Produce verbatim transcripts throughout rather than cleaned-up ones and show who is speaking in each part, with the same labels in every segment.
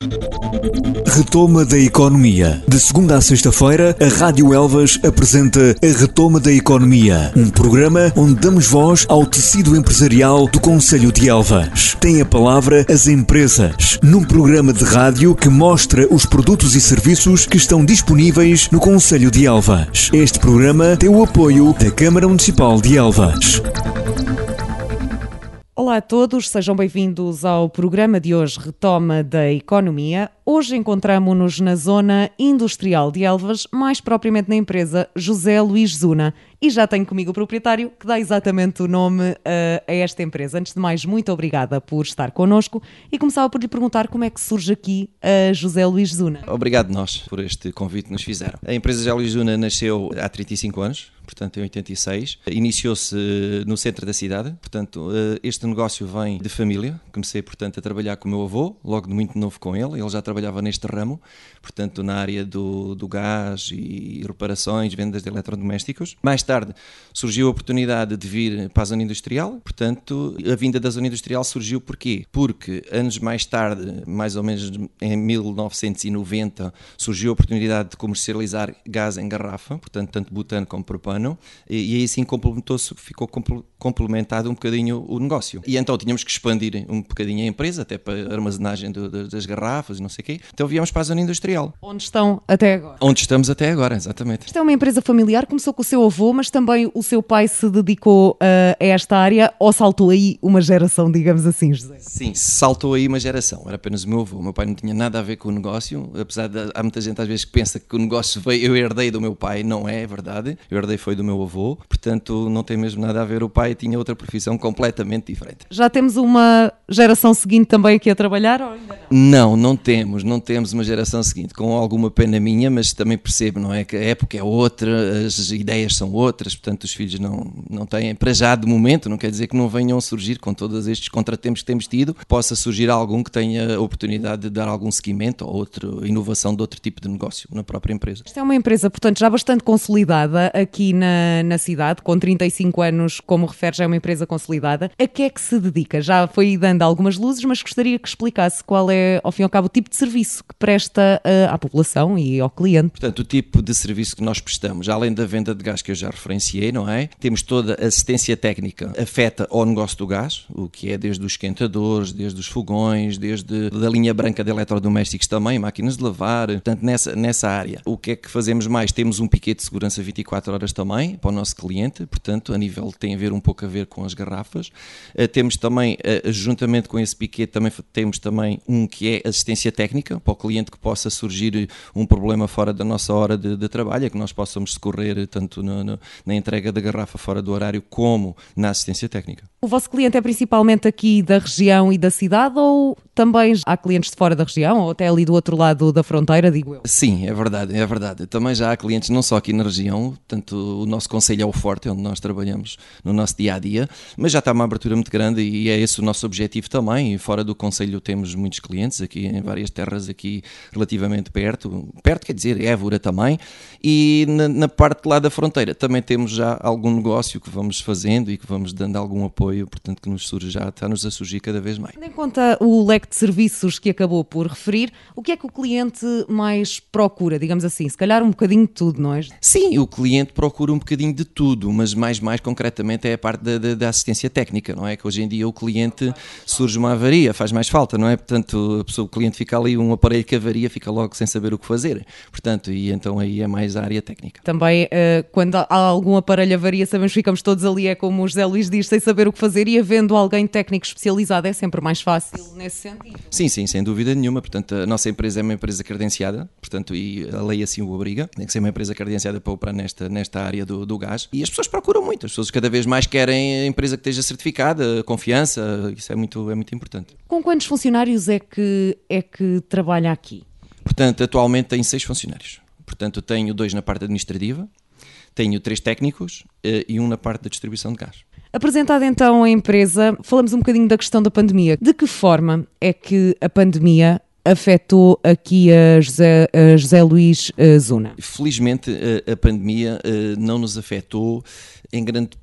Speaker 1: Retoma da Economia. De segunda a sexta-feira, a Rádio Elvas apresenta a Retoma da Economia, um programa onde damos voz ao tecido empresarial do concelho de Elvas. Tem a palavra as empresas, num programa de rádio que mostra os produtos e serviços que estão disponíveis no concelho de Elvas. Este programa tem o apoio da Câmara Municipal de Elvas.
Speaker 2: Olá a todos, sejam bem-vindos ao programa de hoje, Retoma da Economia. Hoje encontramo-nos na zona industrial de Elvas, mais propriamente na empresa José Luís Zuna. E já tenho comigo o proprietário que dá exatamente o nome uh, a esta empresa. Antes de mais, muito obrigada por estar connosco e começava por lhe perguntar como é que surge aqui a José Luís Zuna.
Speaker 3: Obrigado nós por este convite que nos fizeram. A empresa José Luís Zuna nasceu há trinta e cinco anos, portanto em oitenta e seis. Iniciou-se no centro da cidade, portanto este negócio vem de família. Comecei, portanto, a trabalhar com o meu avô, logo de muito novo com ele. Ele já trabalhava neste ramo, portanto na área do, do gás e reparações, vendas de eletrodomésticos. Mais tarde surgiu a oportunidade de vir para a zona industrial, portanto a vinda da zona industrial surgiu porquê? Porque anos mais tarde, mais ou menos em mil novecentos e noventa, surgiu a oportunidade de comercializar gás em garrafa, portanto tanto butano como propano, e, e aí sim complementou-se, ficou complementado um bocadinho o negócio. E então tínhamos que expandir um bocadinho a empresa, até para a armazenagem do, do, das garrafas e não sei o quê, então viemos para a zona industrial.
Speaker 2: Onde estão até agora?
Speaker 3: Onde estamos até agora, exatamente.
Speaker 2: Isto é uma empresa familiar, começou com o seu avô, mas também o seu pai se dedicou uh, a esta área, ou saltou aí uma geração, digamos assim, José?
Speaker 3: Sim, saltou aí uma geração, era apenas o meu avô. O meu pai não tinha nada a ver com o negócio, apesar de há muita gente às vezes que pensa que o negócio veio, eu herdei do meu pai, não é, é verdade, eu herdei foi do meu avô, portanto não tem mesmo nada a ver, o pai tinha outra profissão completamente diferente.
Speaker 2: Já temos uma geração seguinte também aqui a trabalhar ou ainda não?
Speaker 3: Não, não temos, não temos uma geração seguinte, com alguma pena minha, mas também percebo, não é, que a época é outra, as ideias são outras, portanto os filhos não, não têm, para já de momento, não quer dizer que não venham a surgir com todos estes contratempos que temos tido, possa surgir algum que tenha a oportunidade de dar algum seguimento ou outra inovação de outro tipo de negócio na própria empresa.
Speaker 2: Isto é uma empresa, portanto, já bastante consolidada aqui na, na cidade, com trinta e cinco anos, como refere, já é uma empresa consolidada. A que é que se dedica? Já foi dando algumas luzes, mas gostaria que explicasse qual é, ao fim e ao cabo, o tipo de serviço que presta uh, à população e ao cliente.
Speaker 3: Portanto, o tipo de serviço que nós prestamos, além da venda de gás que eu já referenciei, não é? Temos toda a assistência técnica, afeta ao negócio do gás, o que é desde os esquentadores, desde os fogões, desde a linha branca de eletrodomésticos também, máquinas de lavar, portanto, nessa, nessa área. O que é que fazemos mais? Temos um piquete de segurança vinte e quatro horas também, para o nosso cliente, portanto, a nível tem a ver um pouco a ver com as garrafas. Uh, temos também, uh, juntamente com esse piquete, também temos também um que é assistência técnica, para o cliente que possa surgir um problema fora da nossa hora de, de trabalho, é que nós possamos socorrer tanto no, no, na entrega da garrafa fora do horário como na assistência técnica.
Speaker 2: O vosso cliente é principalmente aqui da região e da cidade ou também há clientes de fora da região ou até ali do outro lado da fronteira, digo eu?
Speaker 3: Sim, é verdade, é verdade. Também já há clientes não só aqui na região, portanto o nosso concelho é o Forte, onde nós trabalhamos no nosso dia-a-dia, mas já está uma abertura muito grande e é esse o nosso objetivo também. E fora do concelho temos muitos clientes aqui em várias terras aqui relativamente perto, perto quer dizer Évora também, e na, na parte lá da fronteira também temos já algum negócio que vamos fazendo e que vamos dando algum apoio, portanto que nos surge já, está-nos a surgir cada vez mais.
Speaker 2: Tendo em conta o leque de serviços que acabou por referir, o que é que o cliente mais procura, digamos assim, se calhar um bocadinho de tudo, não é?
Speaker 3: Sim, o cliente procura um bocadinho de tudo, mas mais, mais concretamente é a parte da, da, da assistência técnica, não é? Que hoje em dia o cliente surge uma avaria, faz mais falta, não é? Portanto, a pessoa, o cliente fica ali, um aparelho que avaria, fica logo sem saber o que fazer, portanto, e então aí é mais a área técnica.
Speaker 2: Também, uh, quando há algum aparelho avaria, sabemos que ficamos todos ali, é como o José Luís diz, sem saber o que fazer, e havendo alguém técnico especializado é sempre mais fácil nesse sentido.
Speaker 3: Sim, sim, sem dúvida nenhuma, portanto, a nossa empresa é uma empresa credenciada, portanto, e a lei assim o obriga, tem que ser uma empresa credenciada para operar nesta, nesta área do, do gás, e as pessoas procuram muito, as pessoas cada vez mais querem a empresa que esteja certificada, confiança, isso é muito, é muito importante.
Speaker 2: Com quantos funcionários é que, é que trabalha aqui?
Speaker 3: Portanto, atualmente tenho seis funcionários. Portanto, tenho dois na parte administrativa, tenho três técnicos uh, e um na parte da distribuição de gás.
Speaker 2: Apresentada então a empresa, falamos um bocadinho da questão da pandemia. De que forma é que a pandemia afetou aqui a José, a José Luís Zuna?
Speaker 3: Felizmente a, a pandemia uh, não nos afetou em grande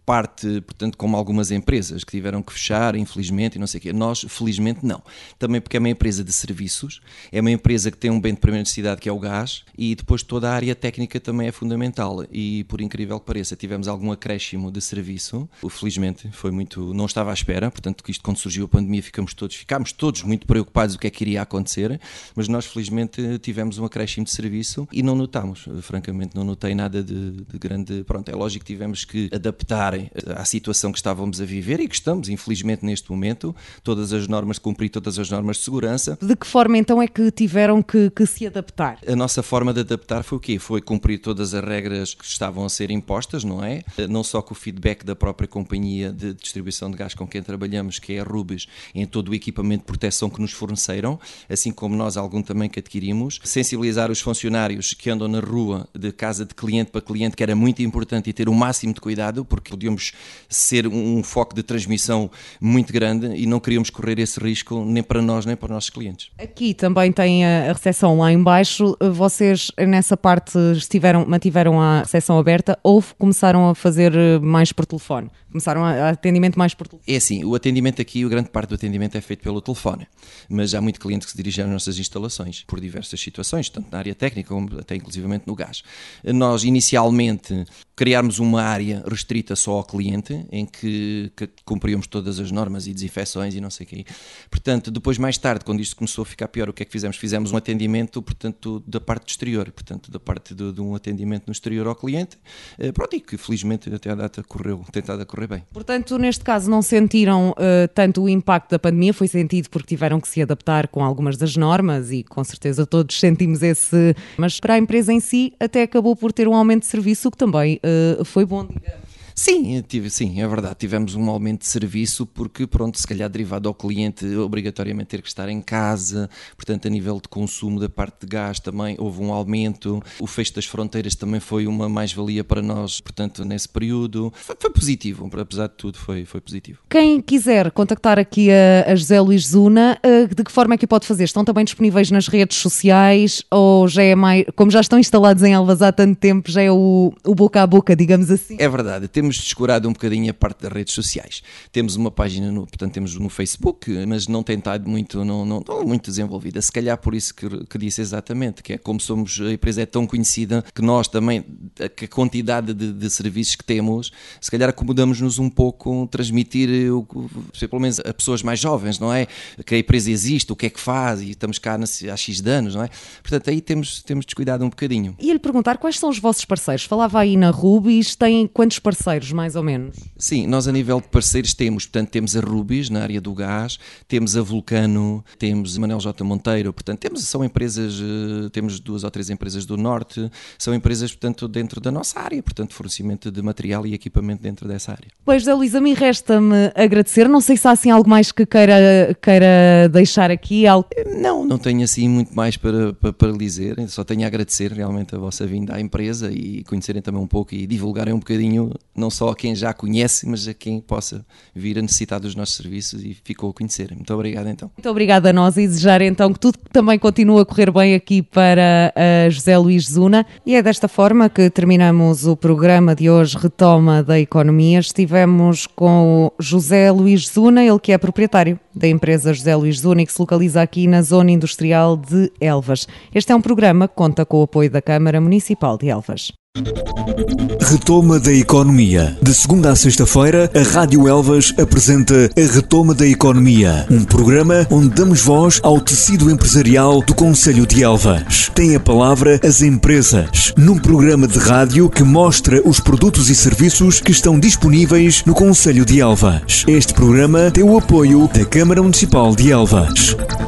Speaker 3: parte, portanto, como algumas empresas que tiveram que fechar, infelizmente, e não sei o quê. Nós, felizmente, não. Também porque é uma empresa de serviços, é uma empresa que tem um bem de primeira necessidade que é o gás, e depois toda a área técnica também é fundamental. E, por incrível que pareça, tivemos algum acréscimo de serviço. Felizmente, foi muito... Não estava à espera, portanto, que isto, quando surgiu a pandemia, ficamos todos, ficámos todos muito preocupados o que é que iria acontecer, mas nós, felizmente, tivemos um acréscimo de serviço e não notámos. Francamente, não notei nada de, de grande... Pronto, é lógico que tivemos que adaptar à situação que estávamos a viver e que estamos, infelizmente, neste momento, todas as normas, cumprir todas as normas de segurança.
Speaker 2: De que forma então é que tiveram que, que se adaptar?
Speaker 3: A nossa forma de adaptar foi o quê? Foi cumprir todas as regras que estavam a ser impostas, não é? Não só com o feedback da própria companhia de distribuição de gás com quem trabalhamos, que é a Rubis, em todo o equipamento de proteção que nos forneceram, assim como nós algum também que adquirimos, sensibilizar os funcionários que andam na rua de casa de cliente para cliente, que era muito importante, e ter o máximo de cuidado, porque podíamos ser um foco de transmissão muito grande e não queríamos correr esse risco nem para nós nem para os nossos clientes.
Speaker 2: Aqui também tem a recepção lá em baixo. Vocês nessa parte estiveram, mantiveram a recepção aberta ou começaram a fazer mais por telefone? Começaram a atendimento mais por telefone?
Speaker 3: É assim, o atendimento aqui, a grande parte do atendimento é feito pelo telefone, mas há muito cliente que se dirige às nossas instalações por diversas situações, tanto na área técnica como até inclusivamente no gás. Nós inicialmente criámos uma área restrita só ao cliente, em que, que cumpríamos todas as normas e desinfecções e não sei o quê. Portanto, depois mais tarde, quando isto começou a ficar pior, o que é que fizemos? Fizemos um atendimento, portanto, da parte do exterior, portanto, da parte de, de um atendimento no exterior ao cliente, pronto, e que felizmente até à data correu, tentado a correr bem.
Speaker 2: Portanto, neste caso não sentiram uh, tanto o impacto da pandemia, foi sentido porque tiveram que se adaptar com algumas das normas e com certeza todos sentimos esse, mas para a empresa em si até acabou por ter um aumento de serviço, o que também uh, foi bom, digamos.
Speaker 3: Sim, tive, sim, é verdade, tivemos um aumento de serviço porque, pronto, se calhar derivado ao cliente obrigatoriamente ter que estar em casa, portanto a nível de consumo da parte de gás também houve um aumento, o fecho das fronteiras também foi uma mais-valia para nós, portanto nesse período, foi, foi positivo, apesar de tudo foi, foi positivo.
Speaker 2: Quem quiser contactar aqui a, a José Luís Zuna, de que forma é que o pode fazer? Estão também disponíveis nas redes sociais ou já é mais, como já estão instalados em Elvas há tanto tempo, já é o, o boca a boca, digamos assim?
Speaker 3: É verdade, temos descurado um bocadinho a parte das redes sociais. Temos uma página, no, portanto temos no Facebook, mas não tem estado muito, não, não, não muito desenvolvida. Se calhar por isso que, que disse exatamente, que é como somos, a empresa é tão conhecida que nós também, a, a quantidade de, de serviços que temos, se calhar acomodamos-nos um pouco, transmitir, o, pelo menos a pessoas mais jovens, não é? Que a empresa existe, o que é que faz, e estamos cá há X de anos, não é? Portanto aí temos, temos descuidado um bocadinho.
Speaker 2: E lhe perguntar quais são os vossos parceiros? Falava aí na Rubis, tem quantos parceiros, mais ou menos?
Speaker 3: Sim, nós a nível de parceiros temos, portanto temos a Rubis na área do gás, temos a Vulcano, temos a Manel J. Monteiro, portanto temos, são empresas, temos duas ou três empresas do Norte, são empresas, portanto, dentro da nossa área, portanto fornecimento de material e equipamento dentro dessa área.
Speaker 2: Pois, José Luís, a mim resta-me agradecer, não sei se há assim algo mais que queira, queira deixar aqui. Algo...
Speaker 3: Não, não tenho assim muito mais para, para, para lhe dizer, só tenho a agradecer realmente a vossa vinda à empresa e conhecerem também um pouco e divulgarem um bocadinho, não só a quem já conhece, mas a quem possa vir a necessitar dos nossos serviços e ficou a conhecer. Muito obrigado então.
Speaker 2: Muito obrigada a nós e desejar então que tudo também continue a correr bem aqui para a José Luís Zuna. E é desta forma que terminamos o programa de hoje, Retoma da Economia. Estivemos com o José Luís Zuna, ele que é proprietário da empresa José Luís Zuna e que se localiza aqui na Zona Industrial de Elvas. Este é um programa que conta com o apoio da Câmara Municipal de Elvas.
Speaker 1: Retoma da Economia. De segunda a sexta-feira, a Rádio Elvas apresenta a Retoma da Economia, um programa onde damos voz ao tecido empresarial do concelho de Elvas. Tem a palavra as empresas, num programa de rádio que mostra os produtos e serviços que estão disponíveis no concelho de Elvas. Este programa tem o apoio da Câmara Municipal de Elvas.